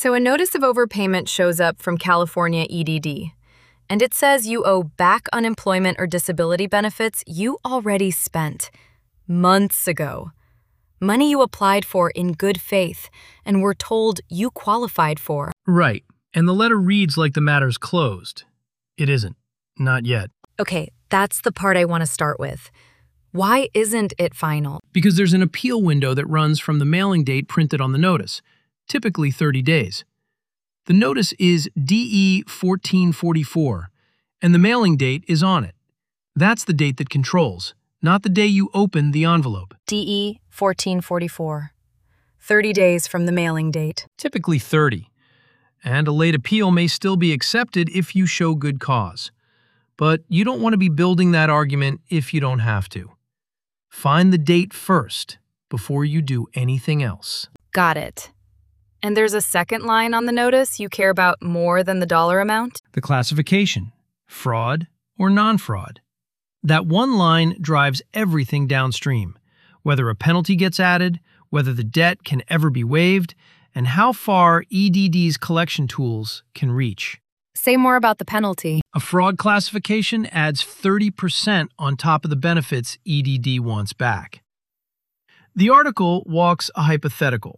So a notice of overpayment shows up from California EDD, and it says you owe back unemployment or disability benefits you already spent months ago. Money you applied for in good faith and were told you qualified for. Right, and the letter reads like the matter's closed. It isn't. Not yet. Okay, that's the part I want to start with. Why isn't it final? Because there's an appeal window that runs from the mailing date printed on the notice, typically 30 days. The notice is DE 1444, and the mailing date is on it. That's the date that controls, not the day you open the envelope. DE 1444. 30 days from the mailing date. Typically 30. And a late appeal may still be accepted if you show good cause. But you don't want to be building that argument if you don't have to. Find the date first before you do anything else. Got it. And there's a second line on the notice you care about more than the dollar amount? The classification, fraud or non-fraud. That one line drives everything downstream, whether a penalty gets added, whether the debt can ever be waived, and how far EDD's collection tools can reach. Say more about the penalty. A fraud classification adds 30% on top of the benefits EDD wants back. The article walks a hypothetical.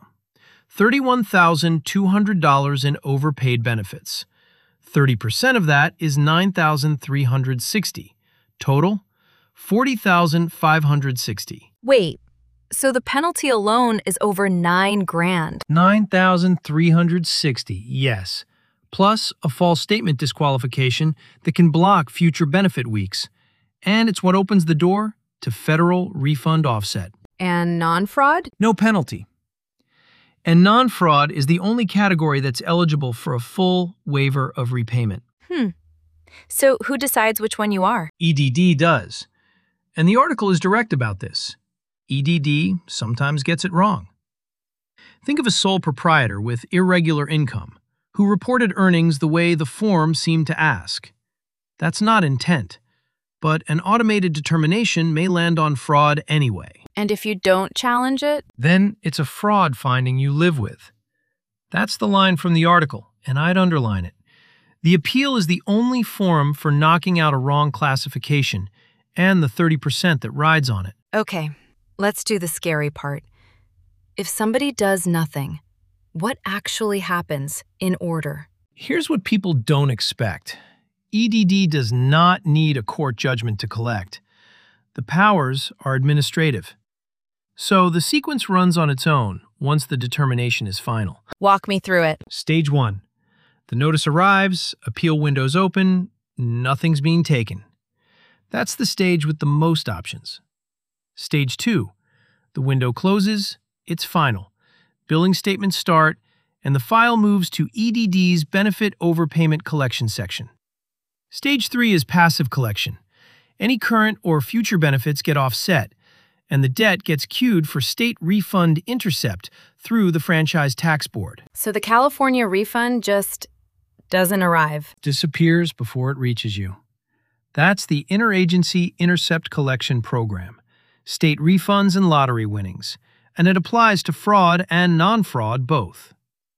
$31,200 in overpaid benefits. 30% of that is $9,360. Total, $40,560. Wait, so the penalty alone is over $9,000. $9,360, yes. Plus a false statement disqualification that can block future benefit weeks. And it's what opens the door to federal refund offset. And non-fraud? No penalty. And non-fraud is the only category that's eligible for a full waiver of repayment. So who decides which one you are? EDD does. And the article is direct about this. EDD sometimes gets it wrong. Think of a sole proprietor with irregular income who reported earnings the way the form seemed to ask. That's not intent, but an automated determination may land on fraud anyway. And if you don't challenge it? Then it's a fraud finding you live with. That's the line from the article, and I'd underline it. The appeal is the only forum for knocking out a wrong classification and the 30% that rides on it. Okay, let's do the scary part. If somebody does nothing, what actually happens in order? Here's what people don't expect. EDD does not need a court judgment to collect. The powers are administrative. So the sequence runs on its own once the determination is final. Walk me through it. Stage 1. The notice arrives, appeal windows open, nothing's being taken. That's the stage with the most options. Stage 2. The window closes, it's final. Billing statements start, and the file moves to EDD's Benefit Overpayment Collection section. Stage 3 is passive collection. Any current or future benefits get offset, and the debt gets queued for state refund intercept through the Franchise Tax Board. So the California refund just doesn't arrive. Disappears before it reaches you. That's the Interagency Intercept Collection Program, state refunds and lottery winnings, and it applies to fraud and non-fraud both.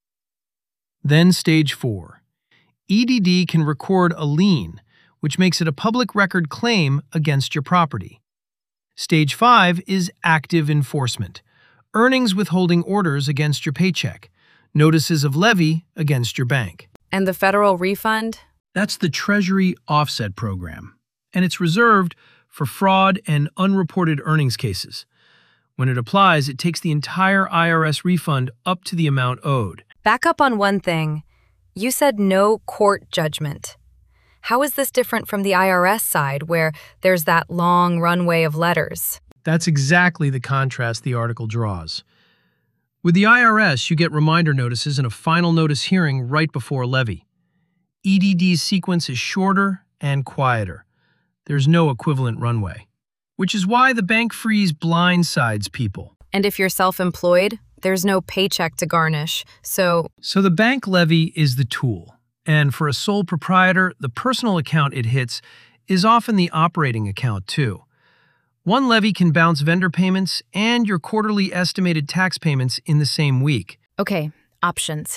Then Stage 4. EDD can record a lien, which makes it a public record claim against your property. Stage 5 is active enforcement, earnings withholding orders against your paycheck, notices of levy against your bank. And the federal refund? That's the Treasury Offset Program, and it's reserved for fraud and unreported earnings cases. When it applies, it takes the entire IRS refund up to the amount owed. Back up on one thing. You said no court judgment. How is this different from the IRS side, where there's that long runway of letters? That's exactly the contrast the article draws. With the IRS, you get reminder notices and a final notice hearing right before levy. EDD's sequence is shorter and quieter. There's no equivalent runway, which is why the bank freeze blindsides people. And if you're self-employed, there's no paycheck to garnish, so the bank levy is the tool. And for a sole proprietor, the personal account it hits is often the operating account too. One levy can bounce vendor payments and your quarterly estimated tax payments in the same week. Okay, options.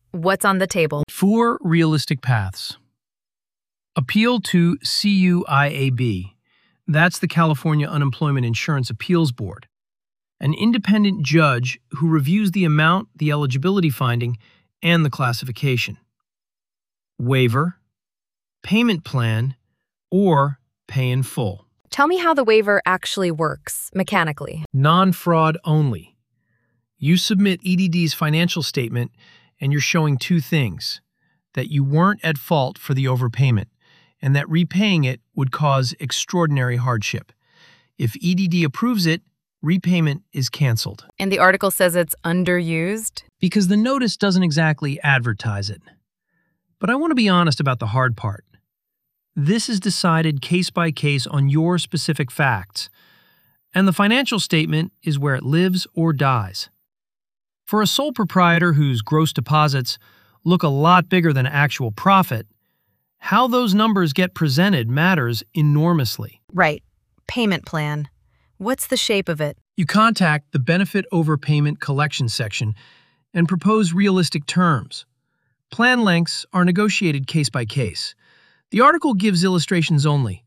What's on the table? 4 realistic paths. Appeal to CUIAB. That's the California Unemployment Insurance Appeals Board, an independent judge who reviews the amount, the eligibility finding, and the classification. Waiver, payment plan, or pay in full. Tell me how the waiver actually works, mechanically. Non-fraud only. You submit EDD's financial statement and you're showing 2 things: that you weren't at fault for the overpayment, and that repaying it would cause extraordinary hardship. If EDD approves it, repayment is canceled. And the article says it's underused? Because the notice doesn't exactly advertise it. But I want to be honest about the hard part. This is decided case by case on your specific facts, and the financial statement is where it lives or dies. For a sole proprietor whose gross deposits look a lot bigger than actual profit, how those numbers get presented matters enormously. Right. Payment plan. What's the shape of it? You contact the Benefit Overpayment Collection section and propose realistic terms. Plan lengths are negotiated case by case. The article gives illustrations only.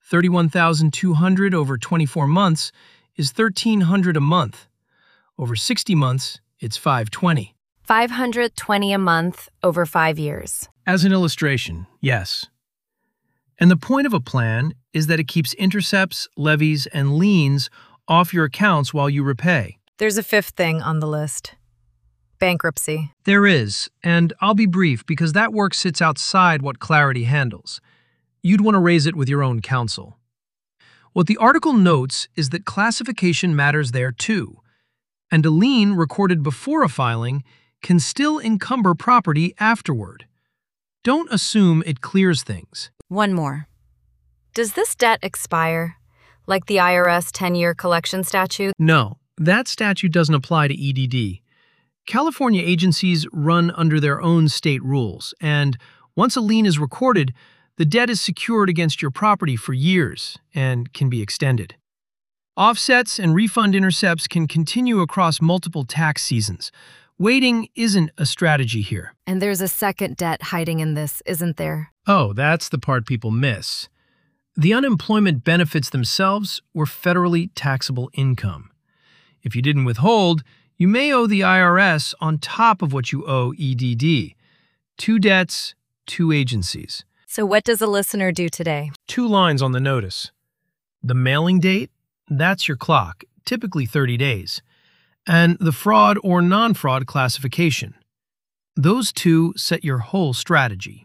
$31,200 over 24 months is $1,300 a month. Over 60 months, it's $520. $520 a month over 5 years. As an illustration, yes. And the point of a plan is that it keeps intercepts, levies, and liens off your accounts while you repay. There's a 5th thing on the list. Bankruptcy. There is, and I'll be brief because that work sits outside what Clarity handles. You'd want to raise it with your own counsel. What the article notes is that classification matters there too, and a lien recorded before a filing can still encumber property afterward. Don't assume it clears things. One more. Does this debt expire, like the IRS 10-year collection statute? No, that statute doesn't apply to EDD. California agencies run under their own state rules, and once a lien is recorded, the debt is secured against your property for years and can be extended. Offsets and refund intercepts can continue across multiple tax seasons. Waiting isn't a strategy here. And there's a second debt hiding in this, isn't there? Oh, that's the part people miss. The unemployment benefits themselves were federally taxable income. If you didn't withhold, you may owe the IRS on top of what you owe EDD. 2 debts, 2 agencies. So what does a listener do today? 2 lines on the notice. The mailing date, that's your clock, typically 30 days. And the fraud or non-fraud classification. Those 2 set your whole strategy.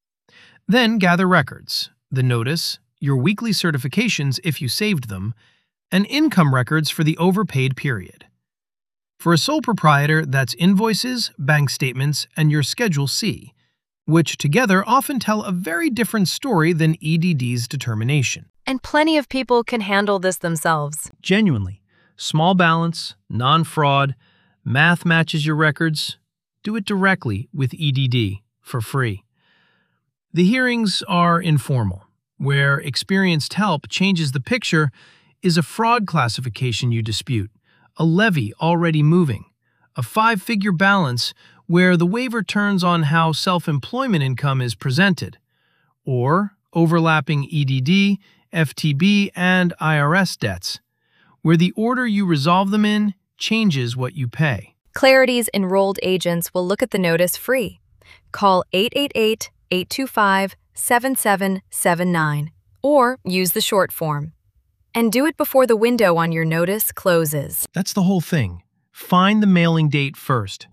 Then gather records, the notice, your weekly certifications if you saved them, and income records for the overpaid period. For a sole proprietor, that's invoices, bank statements, and your Schedule C, which together often tell a very different story than EDD's determination. And plenty of people can handle this themselves. Genuinely. Small balance, non-fraud, math matches your records. Do it directly with EDD for free. The hearings are informal. Where experienced help changes the picture is a fraud classification you dispute, a levy already moving, a 5-figure balance where the waiver turns on how self-employment income is presented, or overlapping EDD, FTB, and IRS debts, where the order you resolve them in changes what you pay. Clarity's enrolled agents will look at the notice free. Call 888-825-7779 or use the short form. And do it before the window on your notice closes. That's the whole thing. Find the mailing date first.